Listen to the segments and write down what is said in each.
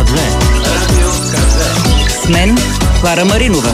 Радио КЗ. С мен Клара Маринова.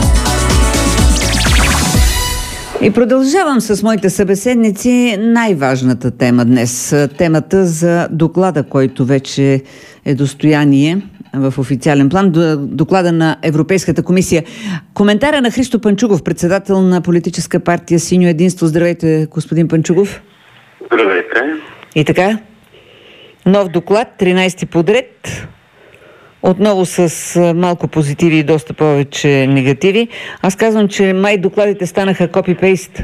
И продължавам с моите събеседници най-важната тема днес. Темата за доклада, който вече е достояние в официален план. Доклада на Европейската комисия. Коментара на Христо Панчугов, председател на политическа партия Синьо единство. Здравейте, господин Панчугов. Здравейте. И така, нов доклад, 13-ти подред. Отново с малко позитиви и доста повече негативи. Аз казвам, че май докладите станаха копи-пейст.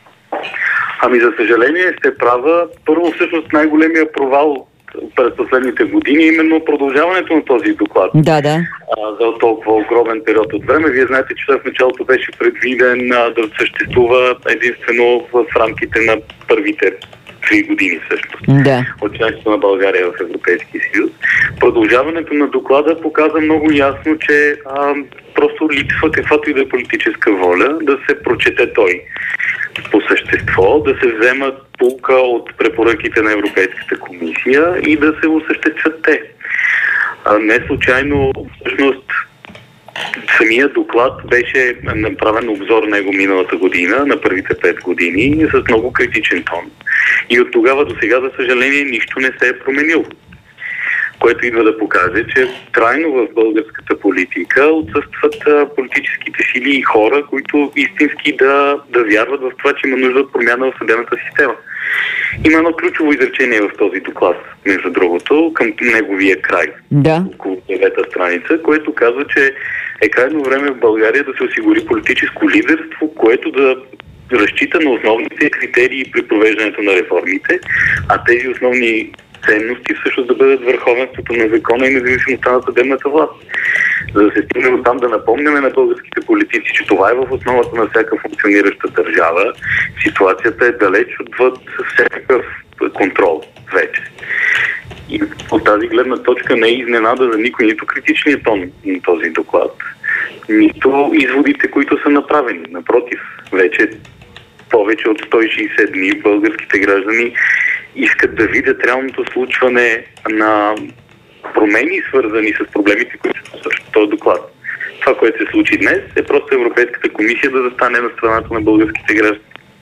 Ами за съжаление сте права. Първо всъщност най-големия провал през последните години е именно продължаването на този доклад. Да. За толкова огромен период от време. Вие знаете, че в началото беше предвиден да съществува единствено в рамките на първите 3 години всъщност. Да. От членството на България в Европейския съюз. Продължаването на доклада показа много ясно, че просто липсва каквато и да е политическа воля да се прочете той по същество, да се вземат пулка от препоръките на Европейската комисия и да се осъществят те. Не случайно всъщност самия доклад беше направен обзор на него миналата година, на първите 5 години, с много критичен тон. И от тогава до сега, за съжаление, нищо не се е променило. Което идва да покаже, че трайно в българската политика отсъстват политическите сили и хора, които истински да вярват в това, че има нужда от промяна в съдебната система. Има едно ключово изречение в този доклад, между другото, към неговия край. Да. Около 9-та страница, което казва, че е крайно време в България да се осигури политическо лидерство, което да разчита на основните критерии при провеждането на реформите, а тези основни ценности всъщност да бъдат върховенството на закона и независимостта на съдебната власт. За да се стигне до там да напомняме на българските политици, че това е в основата на всяка функционираща държава, ситуацията е далеч отвъд всякакъв контрол вече. И от тази гледна точка не е изненада за никой нито критичният тон на този доклад, нито изводите, които са направени. Напротив, вече повече от 160 дни българските граждани искат да видят реалното случване на промени, свързани с проблемите, които са в този доклад. Това, което се случи днес, е просто Европейската комисия да застане на страната на българските граждани.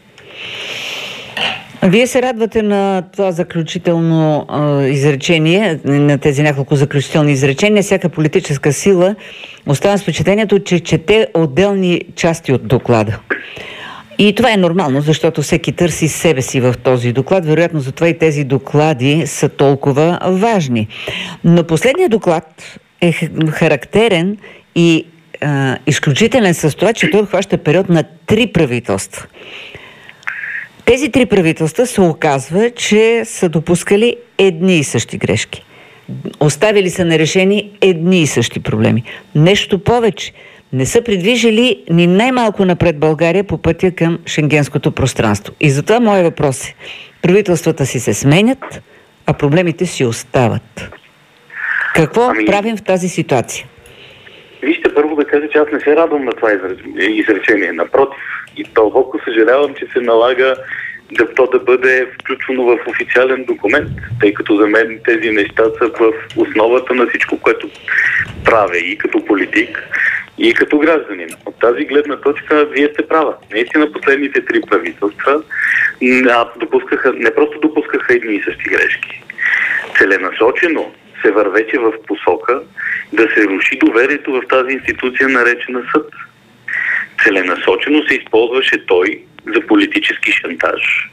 Вие се радвате на това заключително изречение, на тези няколко заключителни изречения. Всяка политическа сила остава с впечатлението, че чете отделни части от доклада. И това е нормално, защото всеки търси себе си в този доклад. Вероятно затова и тези доклади са толкова важни. Но последният доклад е характерен и изключителен с това, че той хваща период на 3 правителства. Тези 3 правителства се оказва, че са допускали едни и същи грешки. Оставили са нерешени едни и същи проблеми. Нещо повече. Не са придвижили ни най-малко напред България по пътя към шенгенското пространство. И затова моят въпрос е: правителствата си се сменят, а проблемите си остават. Какво правим в тази ситуация? Вижте, първо да кажа, че аз не се радвам на това изречение. Напротив, и дълбоко съжалявам, че се налага то да бъде включвано в официален документ, тъй като за мен тези неща са в основата на всичко, което правя и като политик, и като гражданин. От тази гледна точка вие сте права. Наистина последните 3 правителства не просто допускаха едни и същи грешки. Целенасочено се вървече в посока да се руши доверието в тази институция, наречена съд. Целенасочено се използваше той за политически шантаж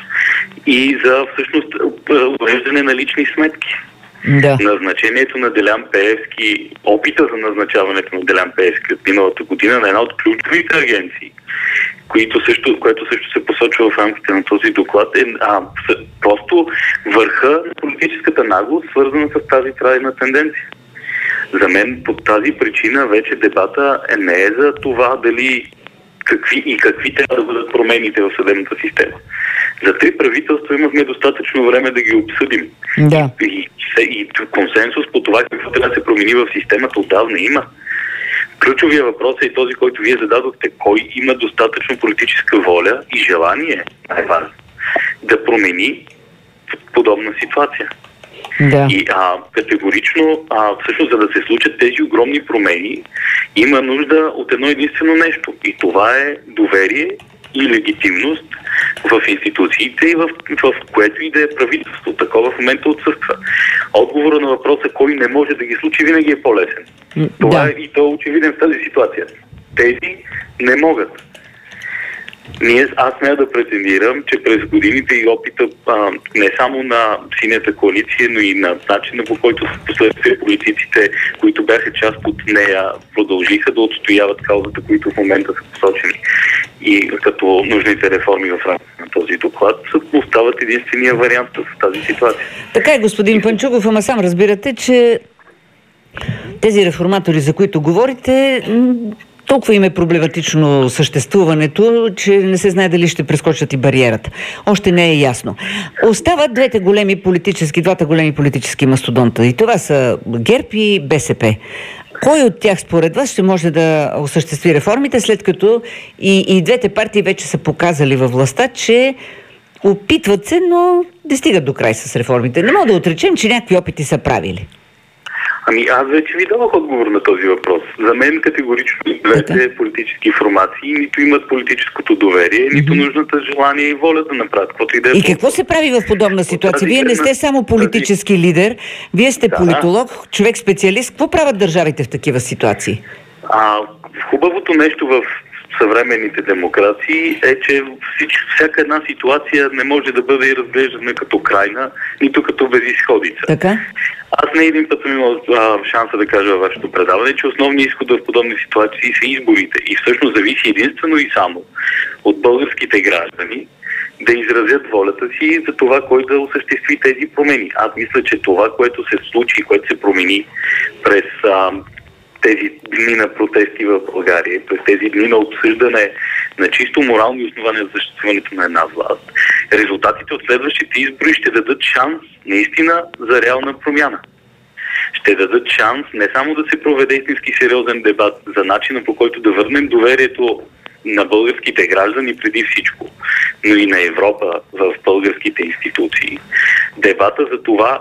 и за всъщност уреждане на лични сметки. Да. Назначението на Делян Пеевски, опита за назначаването на Делян Пеевски от миналата година на една от ключовите агенции, което също се посочва в рамките на този доклад, е просто върха на политическата наглост, свързана с тази трайна тенденция. За мен по тази причина вече дебата не е за това дали какви трябва да бъдат промените в съдебната система. За 3 правителства имахме достатъчно време да ги обсъдим. Да. И консенсус по това какво трябва да се промени в системата отдавна има. Ключовия въпрос е и този, който вие зададохте. Кой има достатъчно политическа воля и желание, най-важно, да промени подобна ситуация? Да. И категорично, всъщност, за да се случат тези огромни промени, има нужда от едно единствено нещо. И това е доверие и легитимност в институциите и в което и да е правителство. Такова в момента отсъства. Отговора на въпроса кой не може да ги случи винаги е по-лесен. Това е и то очевиден в тази ситуация. Тези не могат. Аз смея да претендирам, че през годините и опита не само на Синята коалиция, но и на начина, по който последствие политиците, които бяха част от нея, продължиха да отстояват каузата, които в момента са посочени. И като нужните реформи в рамките на този доклад остават единствения вариант в тази ситуация. Така е, господин Панчугов, ама сам разбирате, че тези реформатори, за които говорите, толкова им е проблематично съществуването, че не се знае дали ще прескочат и бариерата. Още не е ясно. Остават двата големи политически мастодонта. И това са ГЕРБ и БСП. Кой от тях според вас ще може да осъществи реформите, след като и двете партии вече са показали във властта, че опитват се, но не стигат до край с реформите? Не мога да отречем, че някакви опити са правили. Аз вече ви дадох отговор на този въпрос. За мен категорично двете политически формации нито имат политическото доверие, нито нужната желание и воля да направят каквото и да е. И какво се прави в подобна ситуация? Вие не сте само политически лидер, вие сте политолог, човек специалист. Какво правят държавите в такива ситуации? Хубавото нещо в съвременните демокрации е, че всяка една ситуация не може да бъде разглеждана като крайна, нито като безизходица. Така? Аз не един път съм имал шанса да кажа във вашето предаване, че основният изход в подобни ситуации са изборите. И всъщност зависи единствено и само от българските граждани да изразят волята си за това, кой да осъществи тези промени. Аз мисля, че това, което се случи, което се промени през тези дни на протести в България, през тези дни на обсъждане на чисто морални основания за съществуването на една власт, резултатите от следващите избори ще дадат шанс наистина за реална промяна. Ще дадат шанс не само да се проведе истински сериозен дебат за начина, по който да върнем доверието на българските граждани преди всичко, но и на Европа в българските институции. Дебата за това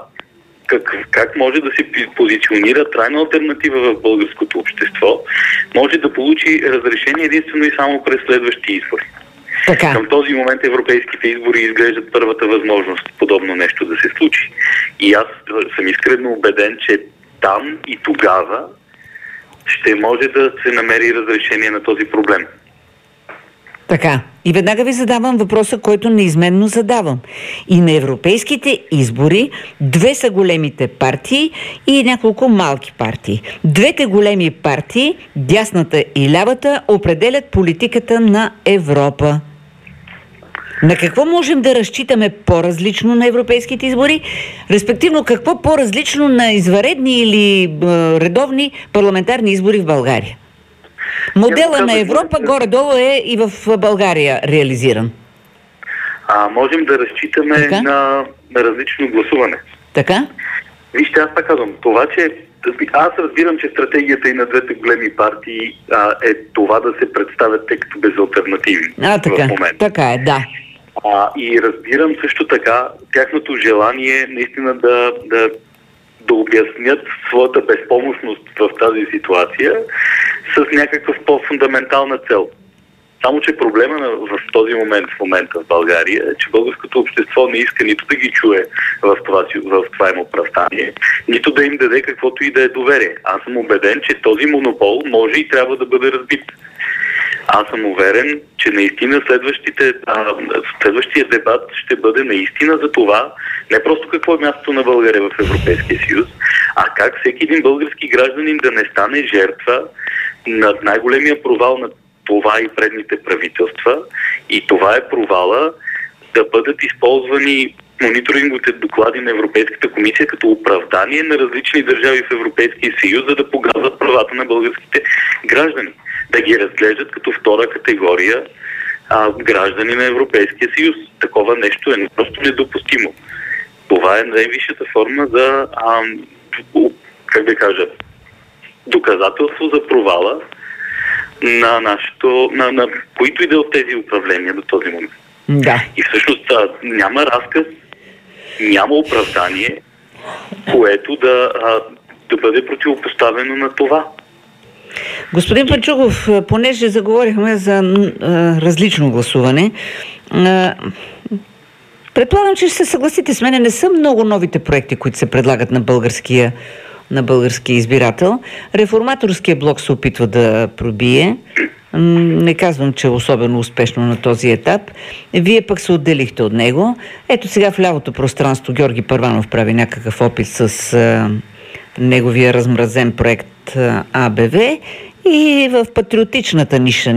как може да се позиционира трайна алтернатива в българското общество, може да получи разрешение единствено и само през следващи избори. Така. Към този момент европейските избори изглеждат първата възможност подобно нещо да се случи. И аз съм искрено убеден, че там и тогава ще може да се намери разрешение на този проблем. Така. И веднага ви задавам въпроса, който неизменно задавам. И на европейските избори две са големите партии и няколко малки партии. Двете големи партии, дясната и лявата, определят политиката на Европа. На какво можем да разчитаме по-различно на европейските избори? Респективно, какво по-различно на извънредни или редовни парламентарни избори в България? Модела на Европа горе-долу е и в България реализиран. Можем да разчитаме на различно гласуване. Така? Вижте, аз пак казвам, това, че аз разбирам, че стратегията и на двете големи партии е това да се представят те като безалтернативни в момента. Така е, да. И разбирам също така тяхното желание наистина да обяснят своята безпомощност в тази ситуация с някаква по-фундаментална цел. Само, че проблема в този момент, в момента в България, е, че българското общество не иска нито да ги чуе в това им оправдание, нито да им даде каквото и да е доверие. Аз съм убеден, че този монопол може и трябва да бъде разбит. Аз съм уверен, че наистина следващия дебат ще бъде наистина за това, не просто какво е мястото на България в Европейския съюз, а как всеки един български гражданин да не стане жертва на най-големия провал на това и предните правителства. И това е провала да бъдат използвани мониторинговите доклади на Европейската комисия като оправдание на различни държави в Европейския съюз, за да погазват правата на българските граждани. Да ги разглеждат като втора категория граждани на Европейския съюз. Такова нещо е просто недопустимо. Това е най-висшата форма за, доказателство за провала на нашето, на които и да от тези управления до този момент. Да. И всъщност няма разказ, няма оправдание което да бъде противопоставено на това. Господин Панчуков, понеже заговорихме за различно гласуване, предполагам, че ще се съгласите с мене, не са много новите проекти, които се предлагат на българския избирател. Реформаторския блок се опитва да пробие. Не казвам, че е особено успешно на този етап. Вие пък се отделихте от него. Ето сега в лявото пространство Георги Първанов прави някакъв опит с неговия размразен проект АБВ и в патриотичната ниша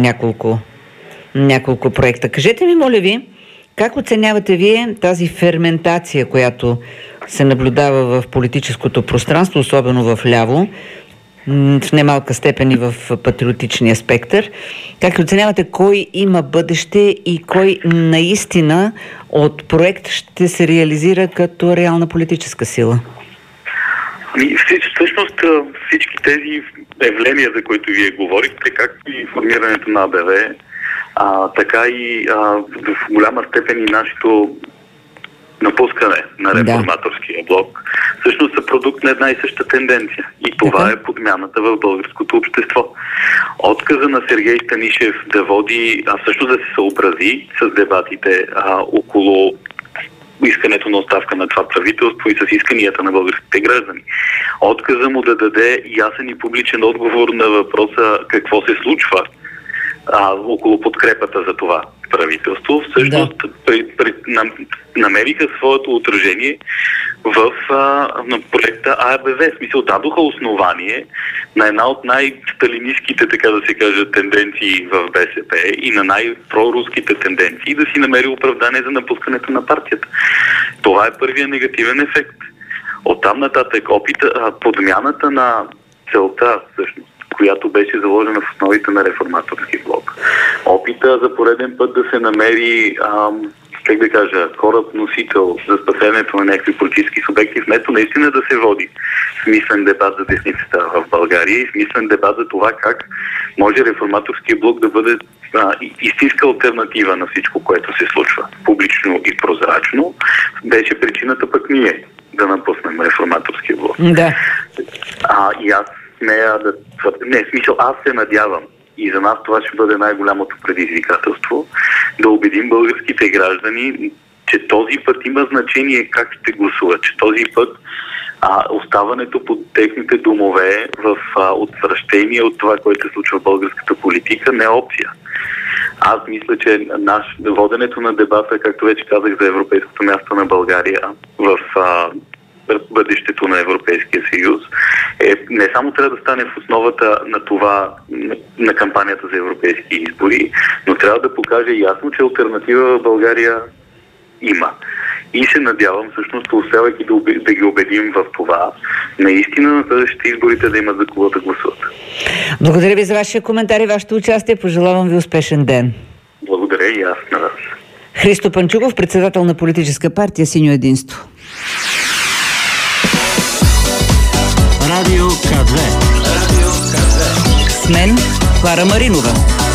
няколко проекта. Кажете ми, моля ви, как оценявате вие тази ферментация, която се наблюдава в политическото пространство, особено в ляво, в немалка степен и в патриотичния спектър? Как оценявате кой има бъдеще и кой наистина от проект ще се реализира като реална политическа сила? Всъщност всички тези явления, за които вие говорихте, както и формирането на АБВ, така и в голяма степен и нашето напускане на реформаторския блок, всъщност са продукт на една и съща тенденция. И това е подмяната в българското общество. Отказа на Сергей Станишев да води, всъщност да се съобрази с дебатите около искането на оставка на това правителство и с исканията на българските граждани. Отказа му да даде ясен и публичен отговор на въпроса какво се случва около подкрепата за това правителство, всъщност намериха своето отражение в проекта АБВ. В смисъл, дадоха основание на една от най-сталинистските, така да се каже, тенденции в БСП и на най-проруските тенденции да си намери оправдание за напускането на партията. Това е първият негативен ефект. Оттам нататък подмяната на целта, всъщност, която беше заложена в основите на реформаторски блок. Опита за пореден път да се намери, кораб-носител за спасението на някакви политически субекти, вместо наистина да се води смислен дебат за десницата в България и смислен дебат за това как може реформаторския блок да бъде истинска алтернатива на всичко, което се случва публично и прозрачно, беше причината пък ние да напуснем реформаторския блок. Да. И аз аз се надявам и за нас това ще бъде най-голямото предизвикателство да убедим българските граждани, че този път има значение как ще гласуват, че този път оставането под техните домове в отвращение от това, което се случва в българската политика, не е опция. Аз мисля, че воденето на дебата, както вече казах, за европейското място на България в бъдещето на Европейския съюз не само трябва да стане в основата на това, на кампанията за европейски избори, но трябва да покаже ясно, че алтернатива в България има. И се надявам, всъщност, успявайки да ги убедим в това, наистина на следващите изборите да имат за кого да гласуват. Благодаря ви за вашия коментар и вашето участие. Пожелавам ви успешен ден. Благодаря и аз на вас. Христо Панчуков, председател на политическа партия Синьо единство. Радио К2. С мен Клара Маринова.